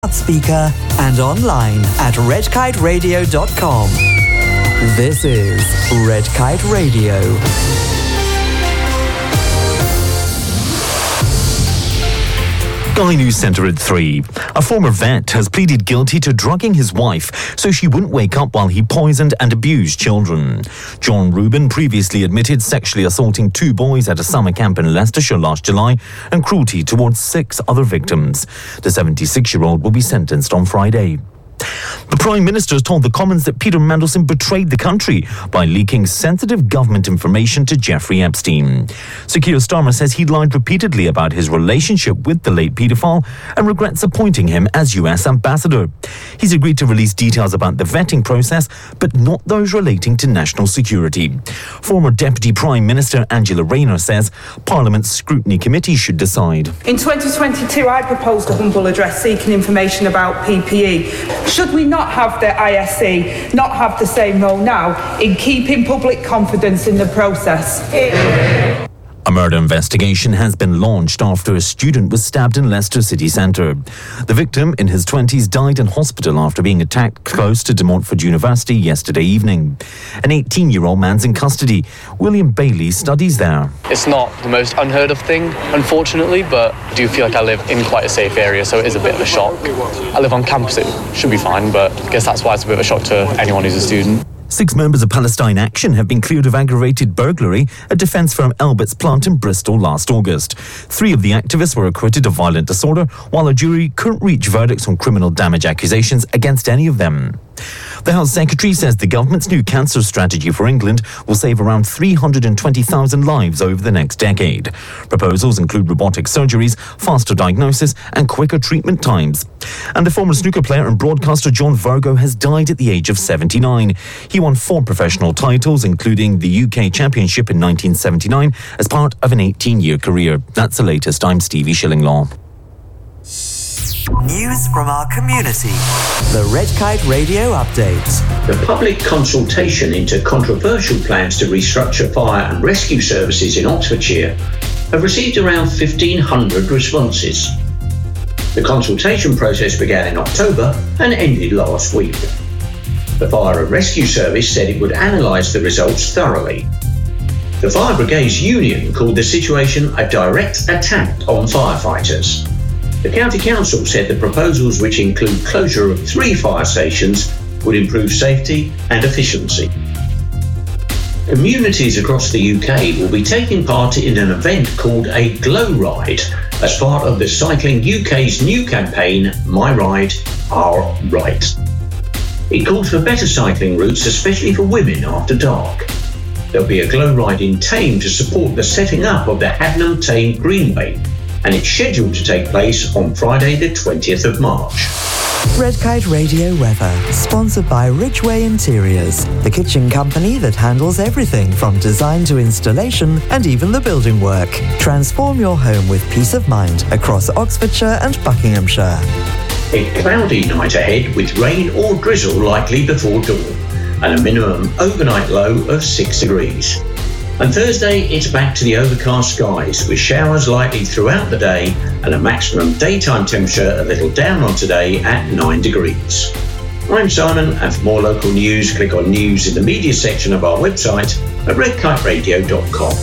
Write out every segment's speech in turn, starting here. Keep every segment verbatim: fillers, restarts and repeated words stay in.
speaker and online at red kite radio dot com. This is Red Kite Radio. Sky News Centre at three. A former vet has pleaded guilty to drugging his wife so she wouldn't wake up while he poisoned and abused children. John Rubin previously admitted sexually assaulting two boys at a summer camp in Leicestershire last July and cruelty towards six other victims. The seventy-six-year-old will be sentenced on Friday. The Prime Minister has told the Commons that Peter Mandelson betrayed the country by leaking sensitive government information to Jeffrey Epstein. Sir Keir Starmer says he lied repeatedly about his relationship with the late paedophile and regrets appointing him as U S ambassador. He's agreed to release details about the vetting process, but not those relating to national security. Former Deputy Prime Minister Angela Rayner says Parliament's scrutiny committee should decide. In twenty twenty-two, I proposed a humble address seeking information about P P E. Should we not have the I S C not have the same role now in keeping public confidence in the process? A murder investigation has been launched after a student was stabbed in Leicester city centre. The victim, in his twenties, died in hospital after being attacked close to De Montfort University yesterday evening. An eighteen-year-old man's in custody. William Bailey studies there. It's not the most unheard of thing, unfortunately, but I do feel like I live in quite a safe area, so it is a bit of a shock. I live on campus, it should be fine, but I guess that's why it's a bit of a shock to anyone who's a student. Six members of Palestine Action have been cleared of aggravated burglary at defence firm Elbit's plant in Bristol last August. Three of the activists were acquitted of violent disorder, while a jury couldn't reach verdicts on criminal damage accusations against any of them. The Health Secretary says the government's new cancer strategy for England will save around three hundred twenty thousand lives over the next decade. Proposals include robotic surgeries, faster diagnosis and quicker treatment times. And the former snooker player and broadcaster John Virgo has died at the age of seventy-nine. He won four professional titles, including the U K Championship in nineteen seventy-nine, as part of an eighteen-year career. That's the latest. I'm Stevie Shillinglaw. News from our community. The Red Kite Radio Update. The public consultation into controversial plans to restructure fire and rescue services in Oxfordshire have received around fifteen hundred responses. The consultation process began in October and ended last week. The Fire and Rescue Service said it would analyse the results thoroughly. The Fire Brigades Union called the situation a direct attack on firefighters. The County Council said the proposals, which include closure of three fire stations, would improve safety and efficiency. Communities across the U K will be taking part in an event called a Glow Ride as part of the Cycling U K's new campaign, My Ride, Our Right. It calls for better cycling routes, especially for women after dark. There'll be a Glow Ride in Thame to support the setting up of the Hadnam Thame Greenway, and it's scheduled to take place on Friday the twentieth of March. Red Kite Radio weather, sponsored by Ridgeway Interiors, the kitchen company that handles everything from design to installation and even the building work. Transform your home with peace of mind across Oxfordshire and Buckinghamshire. A cloudy night ahead with rain or drizzle likely before dawn, and a minimum overnight low of six degrees. On Thursday, it's back to the overcast skies with showers likely throughout the day and a maximum daytime temperature a little down on today at nine degrees. I'm Simon, and for more local news, click on News in the Media section of our website at red kite radio dot com.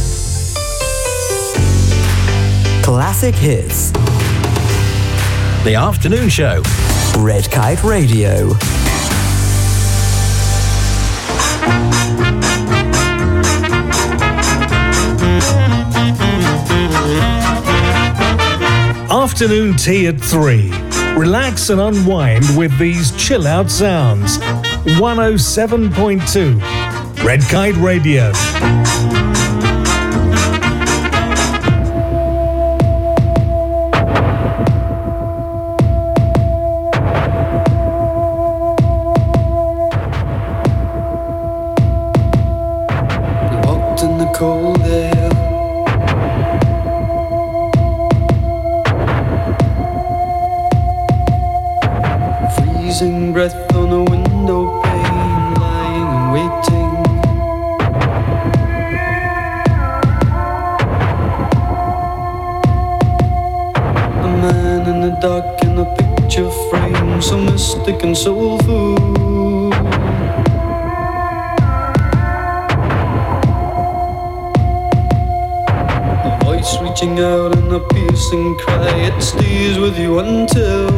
Classic hits. The afternoon show. Red Kite Radio. Afternoon tea at three. Relax and unwind with these chill-out sounds. one oh seven point two. Red Kite Radio. Breath on a window pane, lying and waiting. A man in the dark in a picture frame, dream, so mystic and soulful. A voice reaching out in a piercing cry, it stays with you until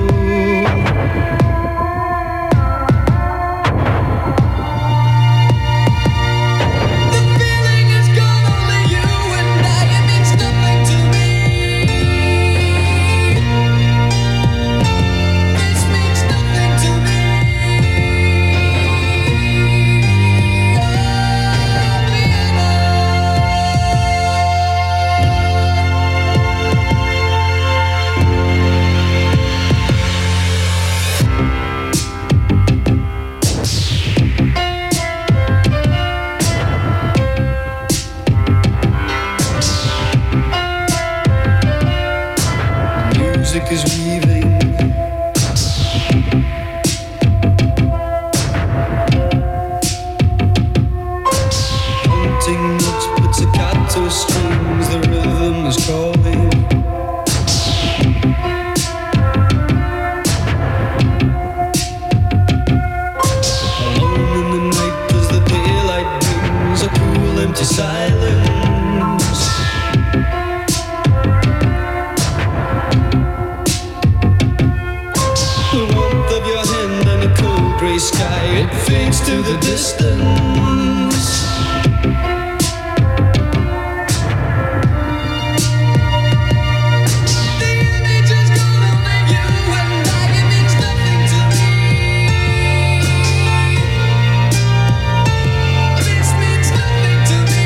is weaving. Haunting notes, pizzicato strings, the rhythm is calling. Alone in the night as the daylight brings a cool empty silence. Grey sky, it fades to the distance. The image is gone, only you and I, it means nothing to me. This means nothing to me.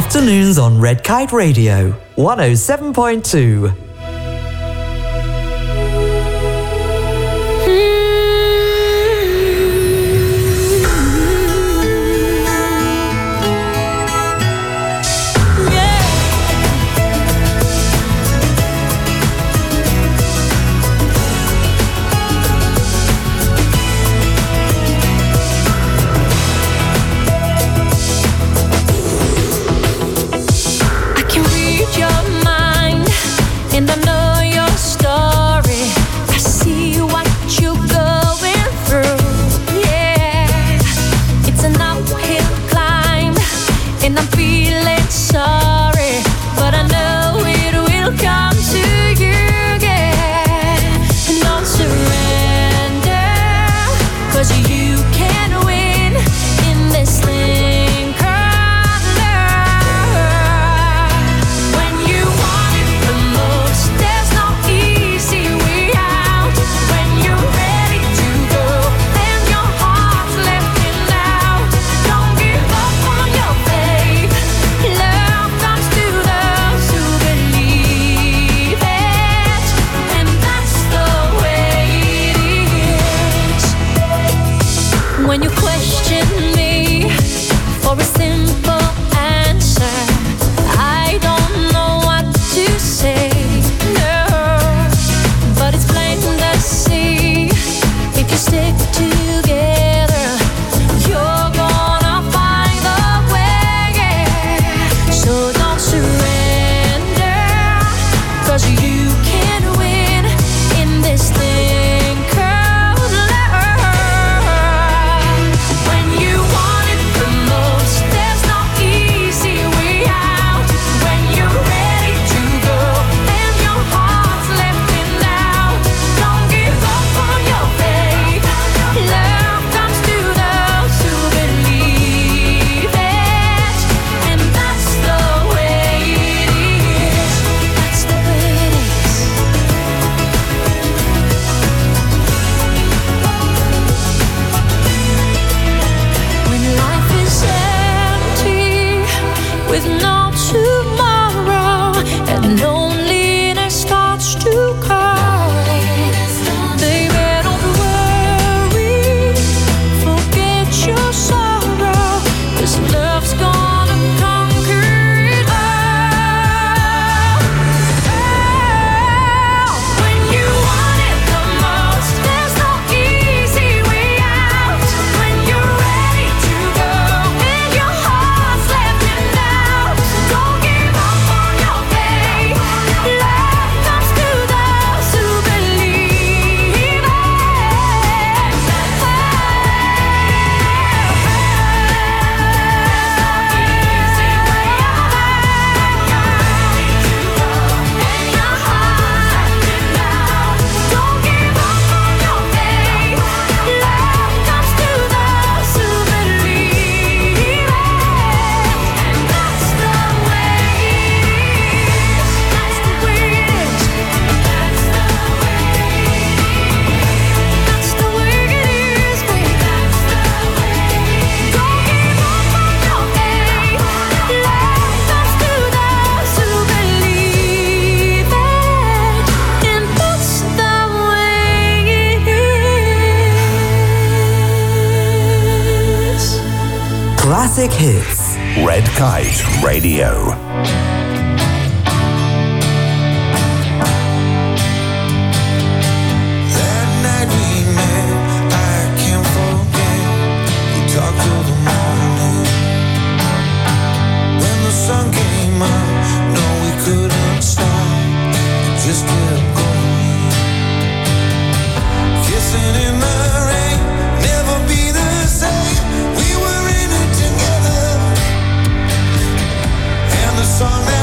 Afternoons on Red Kite Radio, one oh seven point two. Classic Hits. Red Kite Radio. Song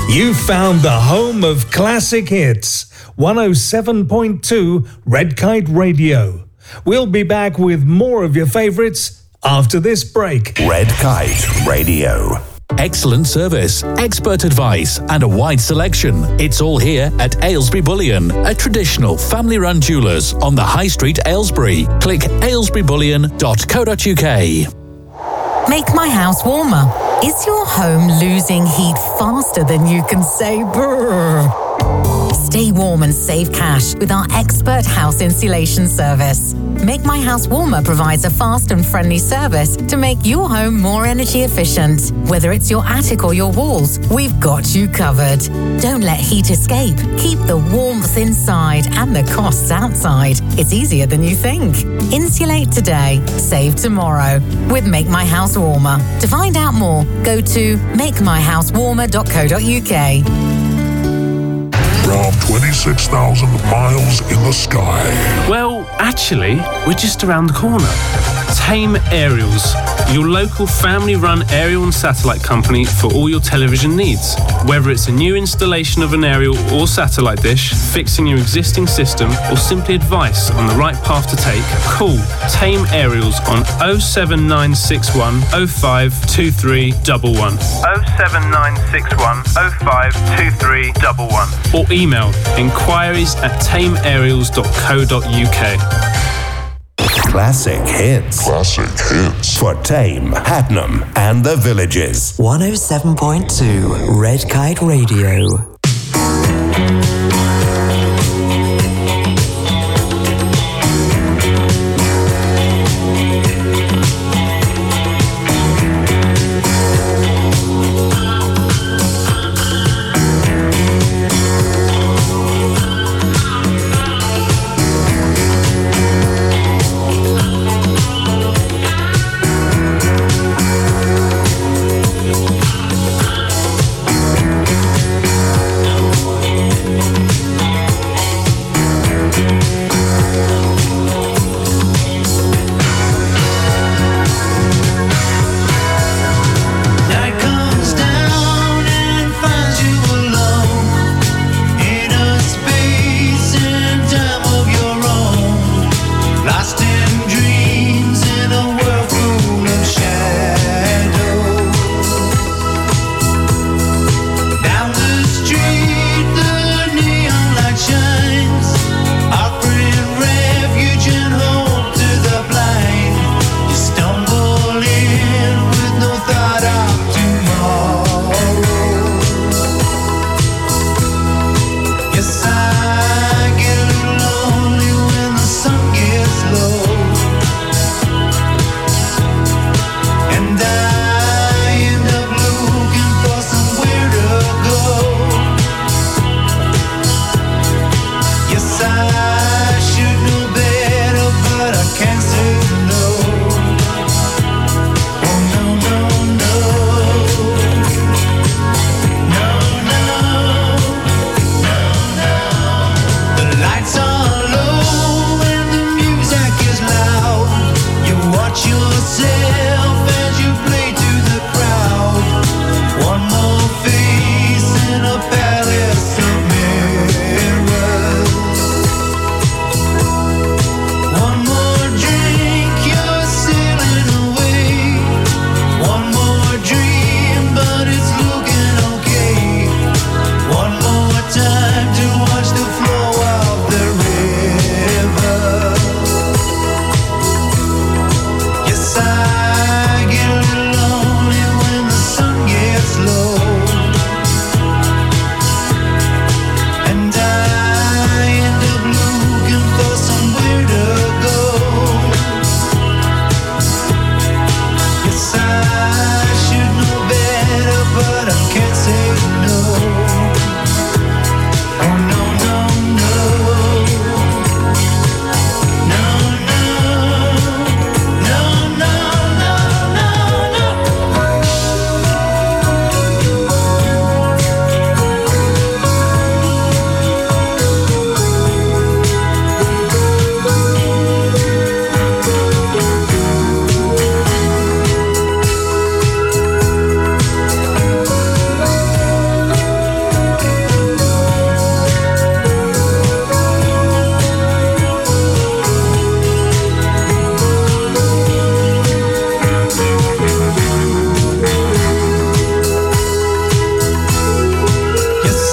You found the home of classic hits, one oh seven point two Red Kite Radio. We'll be back with more of your favourites after this break. Red Kite Radio. Excellent service, expert advice, and a wide selection. It's all here at Aylesbury Bullion, a traditional family-run jewellers on the High Street, Aylesbury. Click aylesbury bullion dot co dot uk. Make my house warmer. Is your home losing heat faster than you can say brrr? Stay warm and save cash with our expert house insulation service. Make My House Warmer provides a fast and friendly service to make your home more energy efficient. Whether it's your attic or your walls, we've got you covered. Don't let heat escape. Keep the warmth inside and the costs outside. It's easier than you think. Insulate today, save tomorrow with Make My House Warmer. To find out more, go to make my house warmer dot co dot uk. From twenty-six thousand miles in the sky. Well, actually, we're just around the corner. Tame Aerials, your local family-run aerial and satellite company for all your television needs. Whether it's a new installation of an aerial or satellite dish, fixing your existing system, or simply advice on the right path to take, call Tame Aerials on oh seven nine six one oh five two three one one. oh seven nine six one oh five two three one one. Or email inquiries at tame aerials dot co dot uk. Classic hits. Classic hits. For Tame, Hatnam, and the Villages. one oh seven point two Red Kite Radio.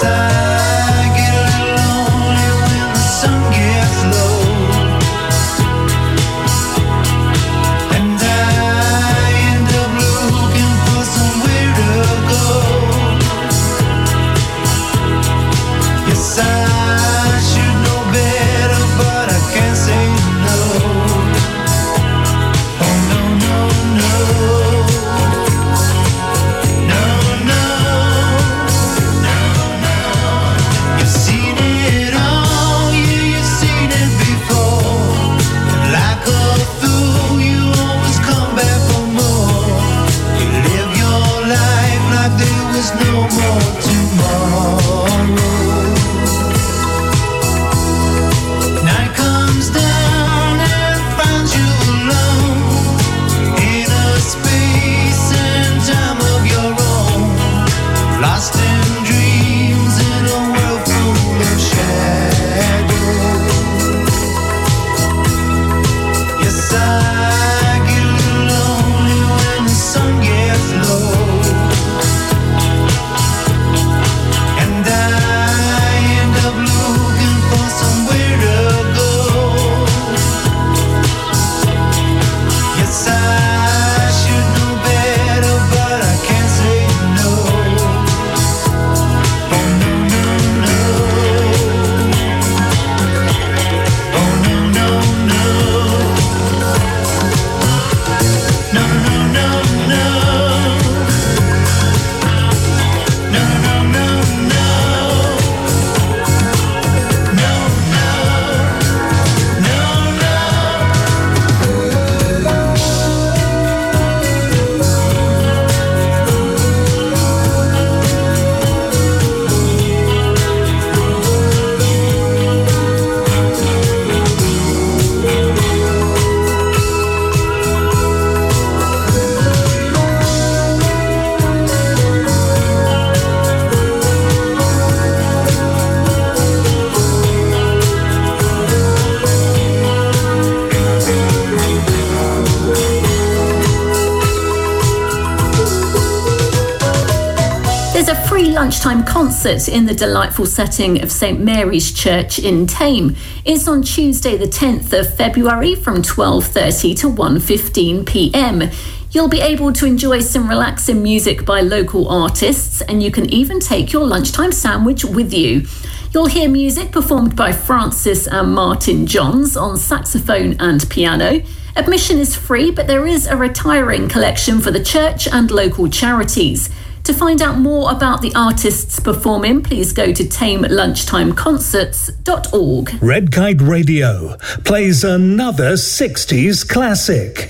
Lunchtime concert in the delightful setting of St Mary's Church in Thame. It's on Tuesday the tenth of February from twelve thirty to one fifteen p m. You'll be able to enjoy some relaxing music by local artists, and you can even take your lunchtime sandwich with you. You'll hear music performed by Francis and Martin Johns on saxophone and piano. Admission is free, but there is a retiring collection for the church and local charities. To find out more about the artists performing, please go to thame lunchtime concerts dot org. Red Kite Radio plays another sixties classic.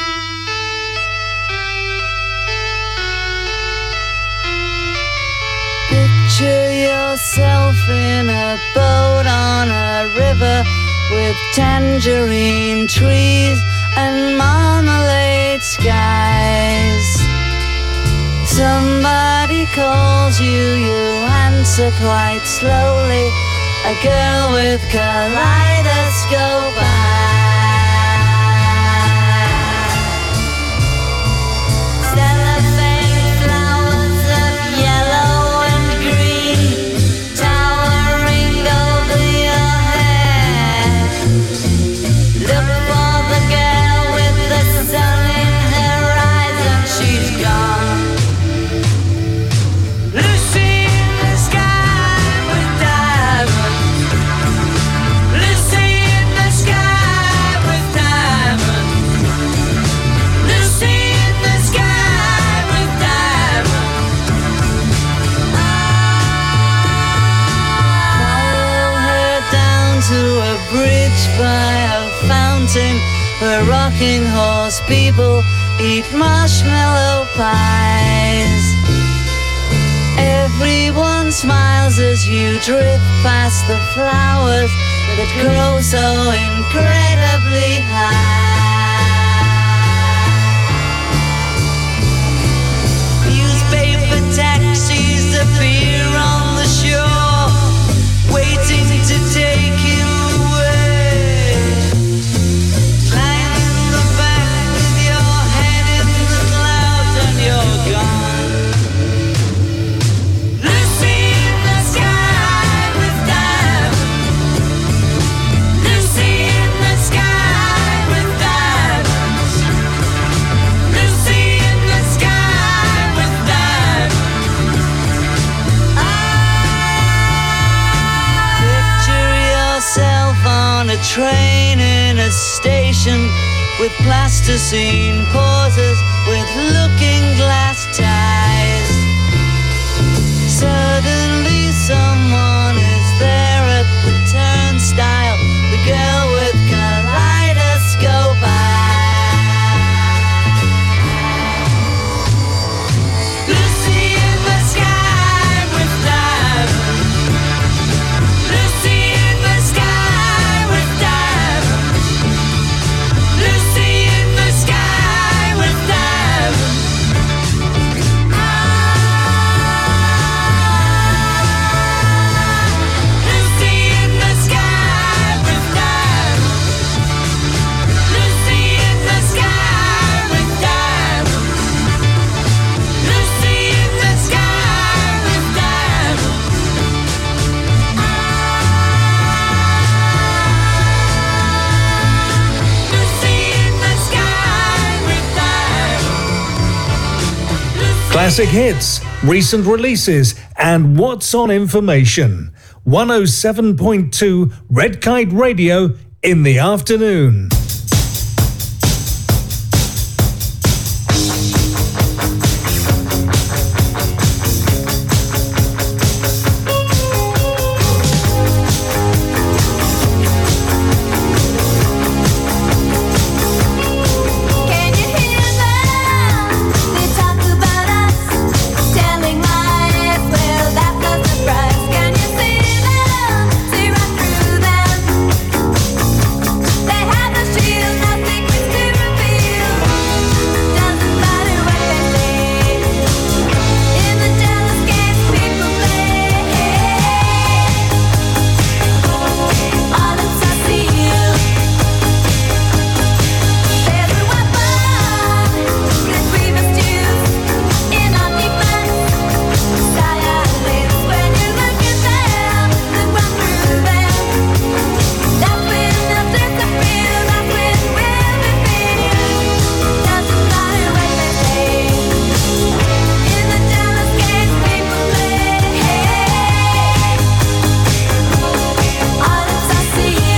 Picture yourself in a boat on a river with tangerine trees and marmalade skies. Somebody calls you, you answer quite slowly. A girl with kaleidoscope eyes. Cellophane flowers of yellow and green towering over your head. Look for the girl with the sun in her eyes and she's gone. By a fountain where rocking horse people eat marshmallow pies. Everyone smiles as you drift past the flowers that grow so incredibly high. Newspaper taxis appear on the shore, waiting to take you away. You're gone. Lucy in the sky train in a station with plasticine pauses with looking glass ties. Suddenly someone is there at the turnstile, the girl with kaleidoscope eyes. Lucy in the sky with diamonds. Lucy in the sky with diamonds. Lucy in the sky with diamonds. Lucy in the sky with diamonds. Lucy in the sky with diamonds. Lucy in the sky with diamonds. Lucy in the sky with diamonds. Classic hits, recent releases, and what's on information. one oh seven point two Red Kite Radio in the afternoon. Can you hear them? They talk about us, telling lies. Well, that's no surprise. Can you see them? See right through them. They have no shield, no secrets to reveal. Doesn't matter what they say. In the jealous games people play. All inside see you. There's a weapon that we must use in our defense. Silence when you look at them, look right through them. That's when they'll disappear. That's when we'll be feared. Doesn't matter what they say. In the jealous games people play. All inside see you.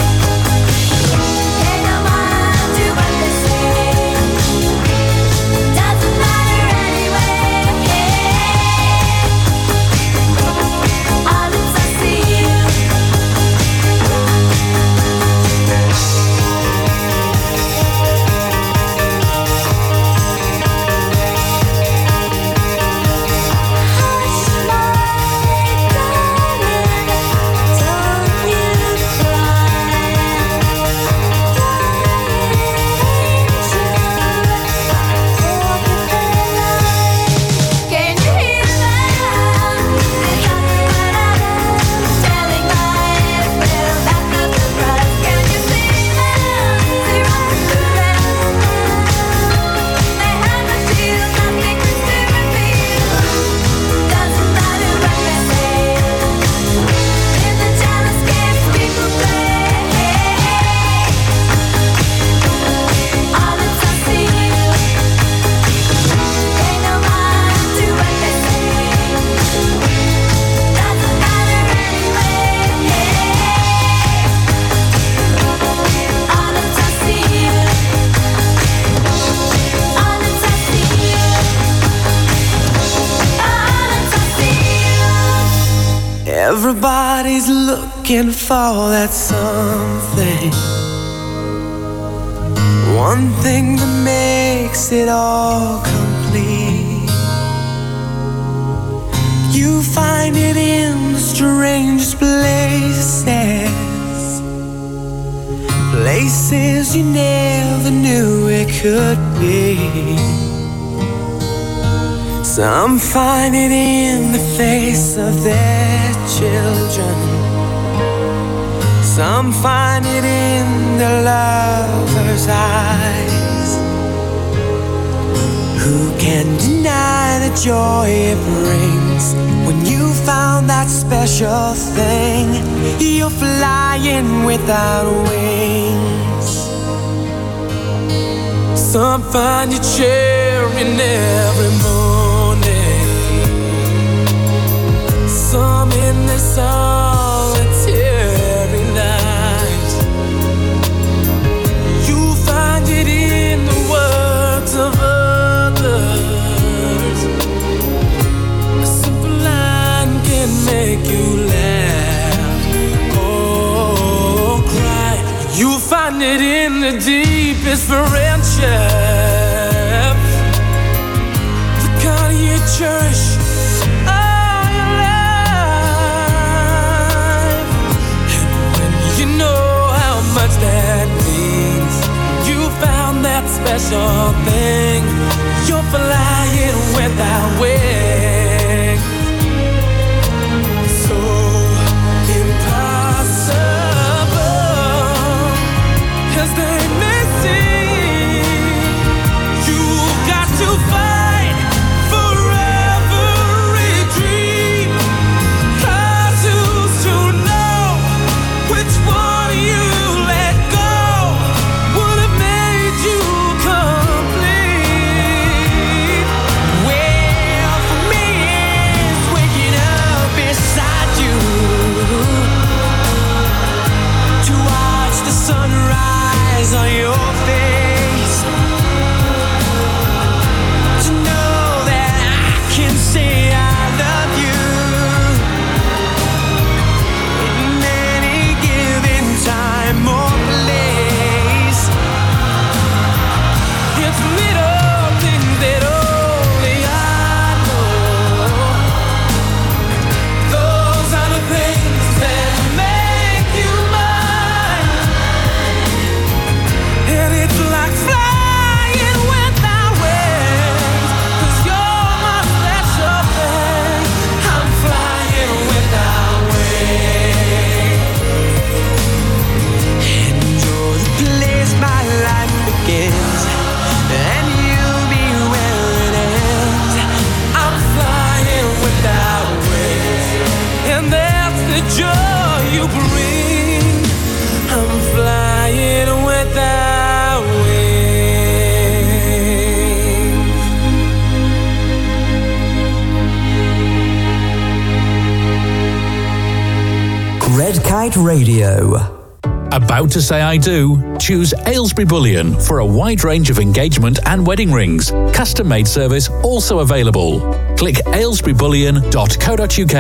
Pay no mind to what they say. Doesn't matter anyway. All inside see you. Hush, my darling, don't you cry. Can you hear them? They talk about us, telling lies. Well, that's no surprise. Can you see them? See right through them. They have no shield, no secrets to reveal. Doesn't matter what they say. In the jealous games people play. All inside see you. Pay no mind to what they say. Doesn't matter anyway. All inside see you. All inside see you. All inside see you. Everybody's looking for that something, one thing that makes it all complete. You find it in the strangest places, places you never knew it could be. Some find it in the face of their children. Some find it in their lover's eyes. Who can deny the joy it brings when you found that special thing? You're flying without wings. Some find you cheering every morning. Some in the solitary night. find it in the deepest friendship, the kind you cherish all your life. And when you know how much that means, you found that special thing, you're flying without wings. So impossible as they may seem, you got to fight for every dream. 'Cause who's to know which one you let go would have made you complete. Well, for me, it's waking up beside you to watch the sunrise on your face, to know that I can say I love you in any given time or place. It's little things that only I know. Those are the things that make you mine. And it's like flying without wings, 'cause you're my special thing. I'm flying without wings. And you're the place my life begins, and you'll be where it ends. I'm flying without wings, and that's the joy you bring. I'm flying without wings. Red Kite Radio. About to say I do? Choose Aylesbury Bullion for a wide range of engagement and wedding rings. Custom made service also available. Click aylesbury bullion dot co dot uk.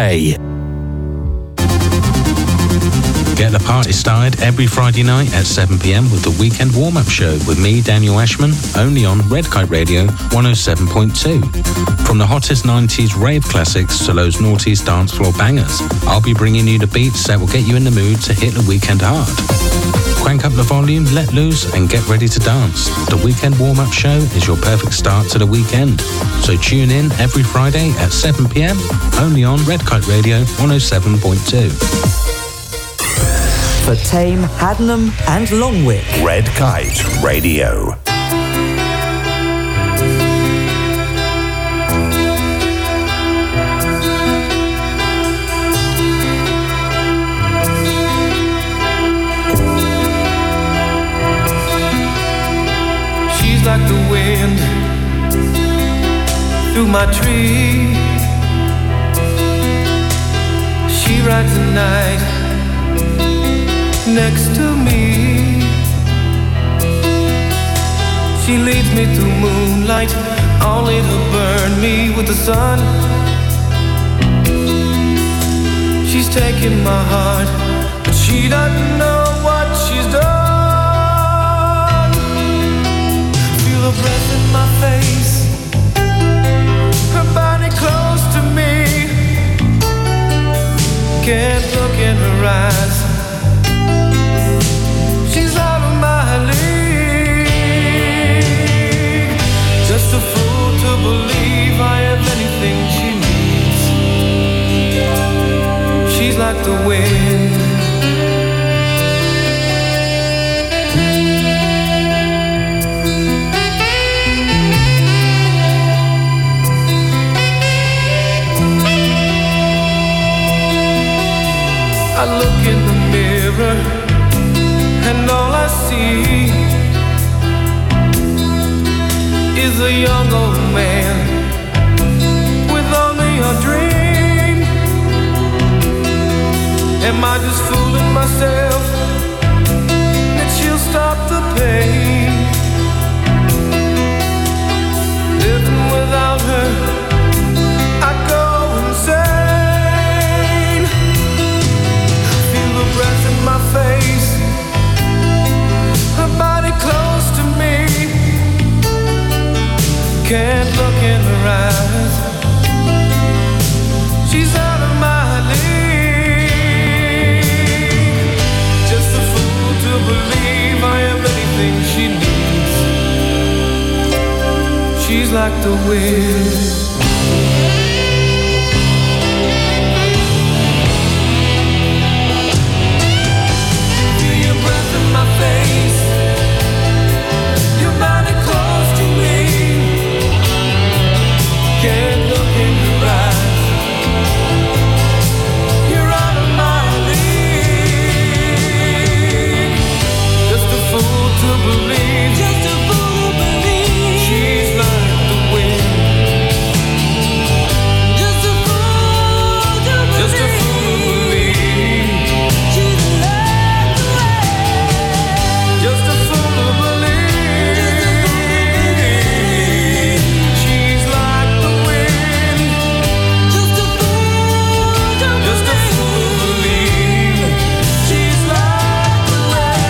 Get the party started every Friday night at seven p m with the Weekend Warm-Up Show with me, Daniel Ashman, only on Red Kite Radio one oh seven point two. From the hottest nineties rave classics to those noughties dance floor bangers, I'll be bringing you the beats that will get you in the mood to hit the weekend hard. Crank up the volume, let loose, and get ready to dance. The Weekend Warm-Up Show is your perfect start to the weekend. So tune in every Friday at seven p m, only on Red Kite Radio one oh seven point two. For Tame, Haddenham and Longwick. Red Kite Radio. She's like the wind through my tree. She rides the night next to me. She leads me through moonlight, only to burn me with the sun. She's taking my heart, but she doesn't know what she's done. Feel her breath in my face, her body close to me. Can't look in her eyes, she's out of my league. Just a fool to believe I have anything she needs. She's like the wind. I look in the mirror and all I see is a young old man with only a dream. Am I just fooling myself that she'll stop the pain? Living without her, I go insane. Feel the breath in my face, the wind. Feel your breath in my face, your body close to me. Can't look in your eyes, you're out of my league. Just a fool to believe, just a fool to believe she's like the wind. Just a fool to believe, just a fool to believe she's like the wind. Just a fool to believe she's like the wind. Just a fool to just a fool to believe she's like the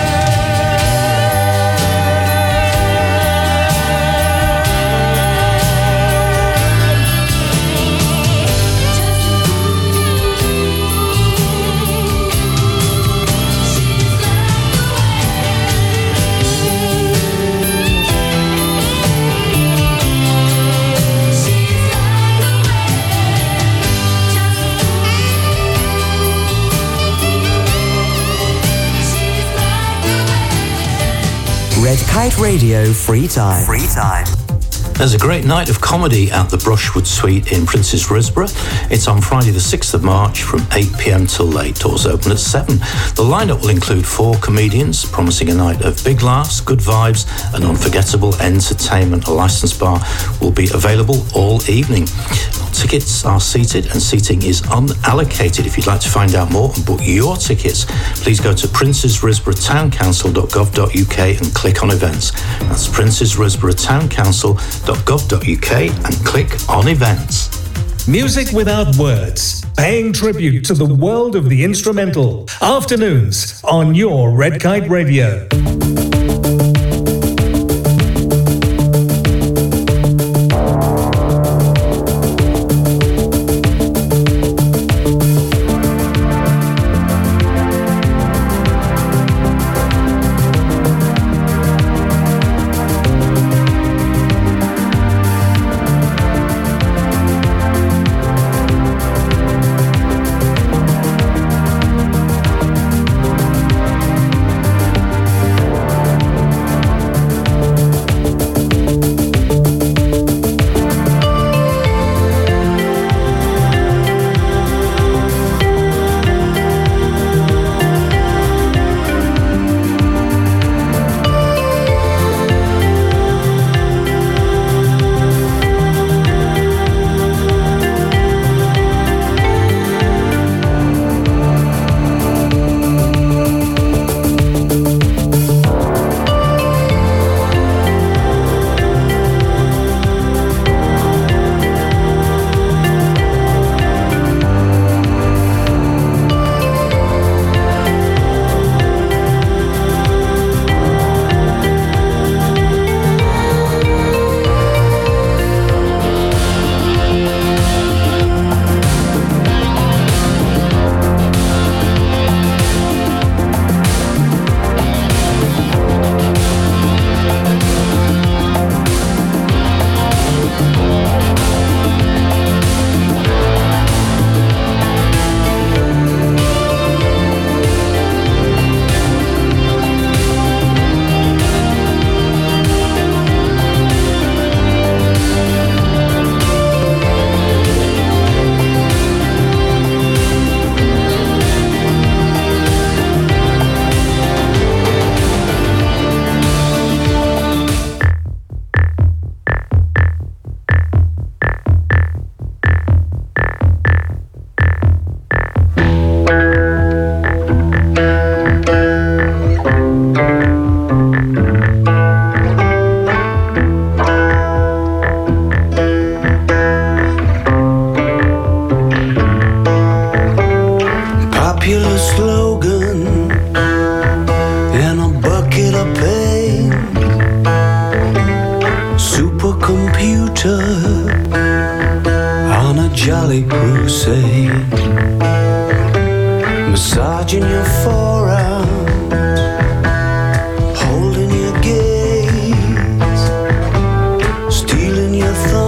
Red Kite Radio Free Time. Free Time. There's a great night of comedy at the Brushwood Suite in Princes Risborough. It's on Friday the sixth of March from eight p.m. till late. Doors open at seven. The lineup will include four comedians, promising a night of big laughs, good vibes and unforgettable entertainment. A licensed bar will be available all evening. Tickets are seated and seating is unallocated. If you'd like to find out more and book your tickets, please go to princes risborough town council dot gov dot uk and click on events. That's princes risborough town council dot gov dot uk and click on events. Music without words, paying tribute to the world of the instrumental. Afternoons on your Red Kite Radio. jolly crusade, massaging your forearms, holding your gaze, stealing your thoughts.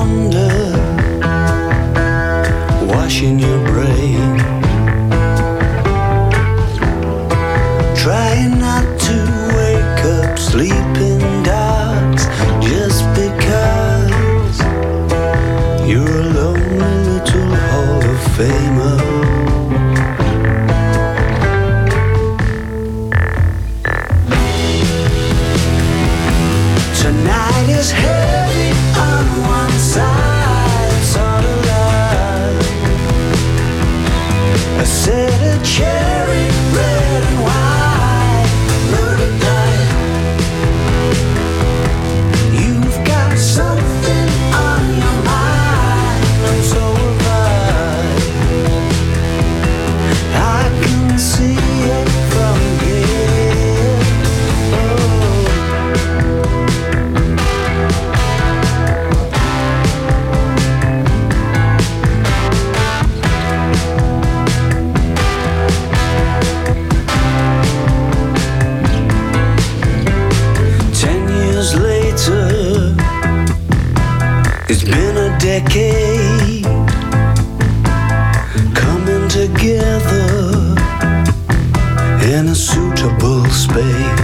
a suitable space.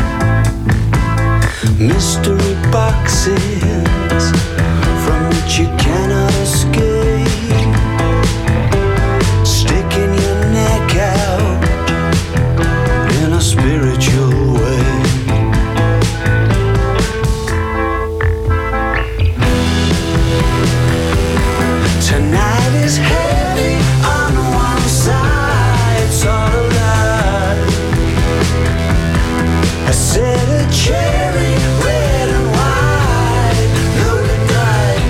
Mystery boxes from which you cannot escape. Sticking your neck out in a spiritual way. Tonight is heavy on one side, it's all a lie. I said a cherry, red and white, loaded bright.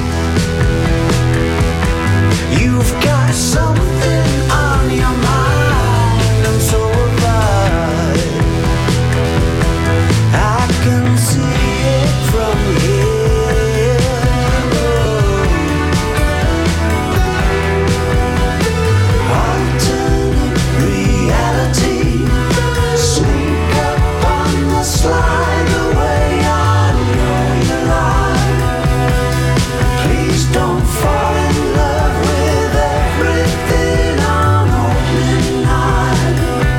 You've got something on your mind, and so have I. I can see it from here. Alternate reality, sneak up on the slide the way I know you lie. Please don't fall in love with everything on opening night.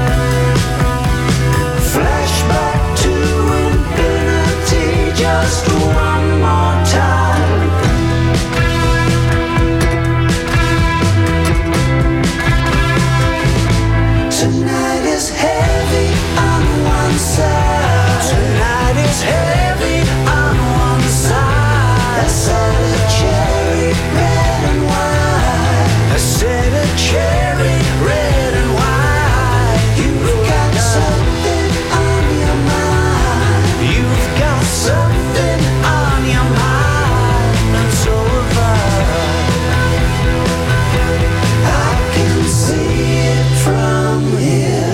Flashback to infinity, just one more time. Tonight is heavy on one side. Tonight is heavy on one side. I said a cherry, red and white. I said a cherry, red and white. You've got something on your mind. You've got something on your mind, and so have I. I can see it from here.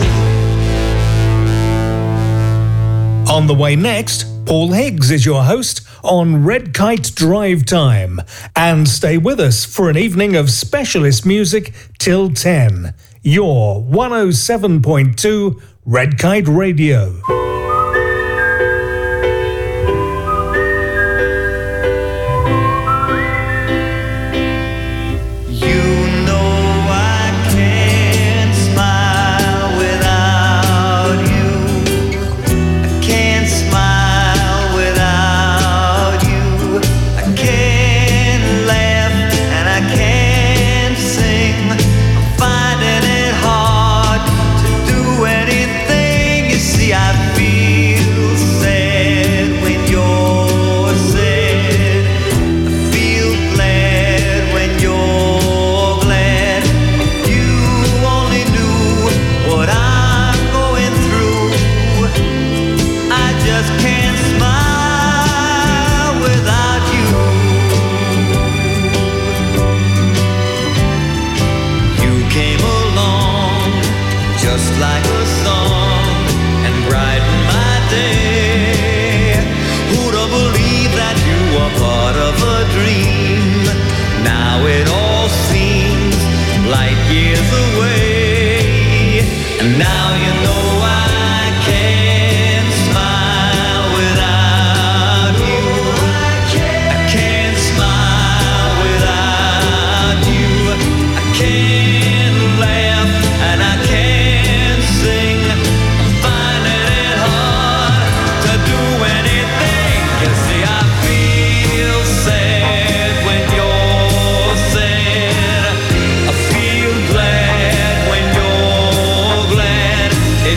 On the way next, Paul Higgs is your host on Red Kite Drive Time. And stay with us for an evening of specialist music till ten. Your one oh seven point two Red Kite Radio. You know I can't smile without you. I can't smile without you. I can't laugh and I can't sing. I'm finding it hard to do anything. You see, I feel sad when you're sad. I feel glad when you're glad. You only knew what I'm going through. I just can't smile without you. You came along just like a song and brightened my day. Who'd have believed that you were part of a dream? Now it all seems light years away. And now you know I can't smile without you. I can't smile without you. I can't laugh and I can't sing. I'm finding it hard to do anything. You see, I feel sad when you're sad. I feel glad when you're glad. It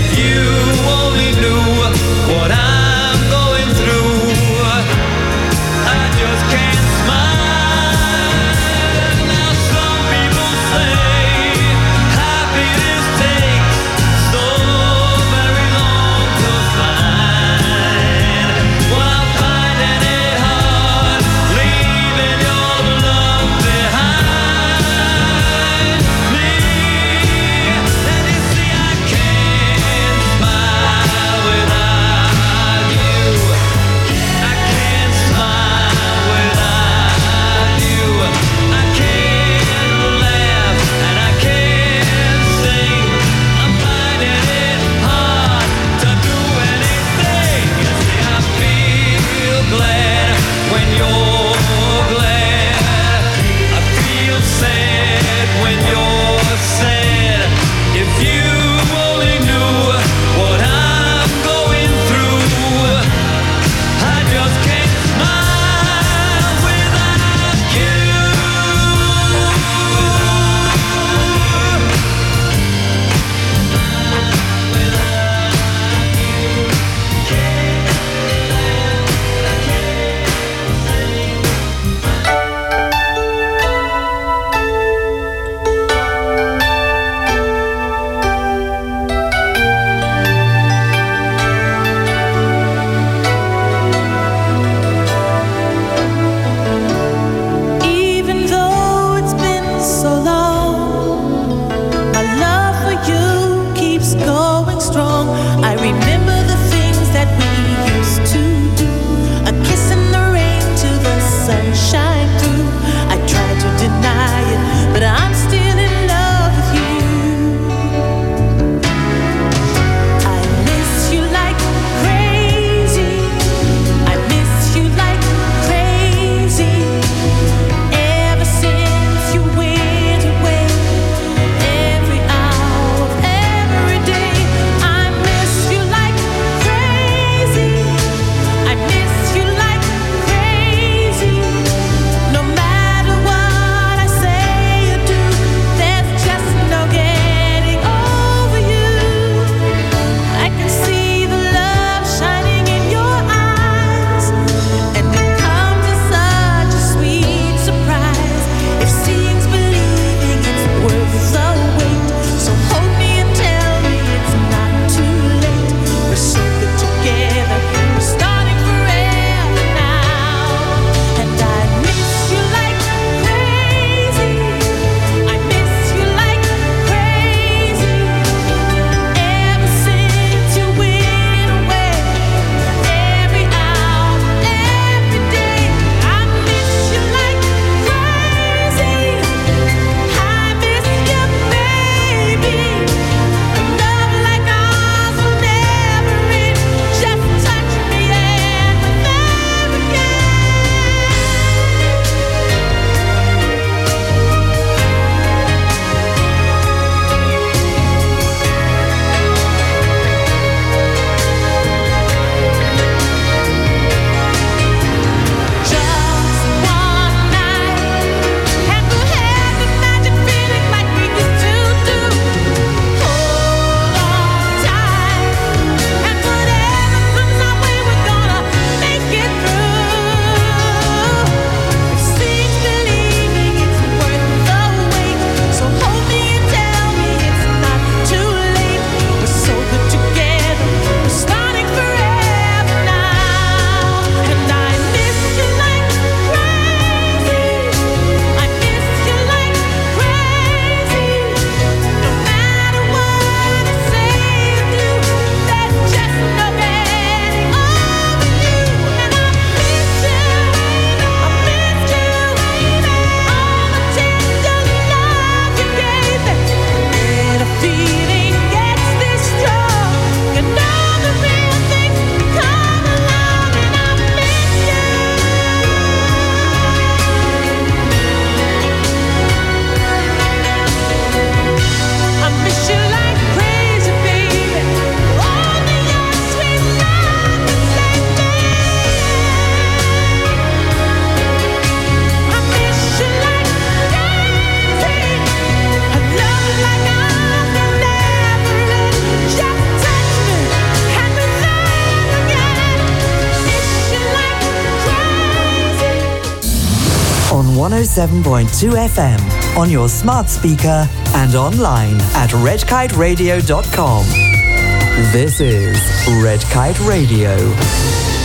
one oh seven point two F M on your smart speaker and online at red kite radio dot com. This is Red Kite Radio.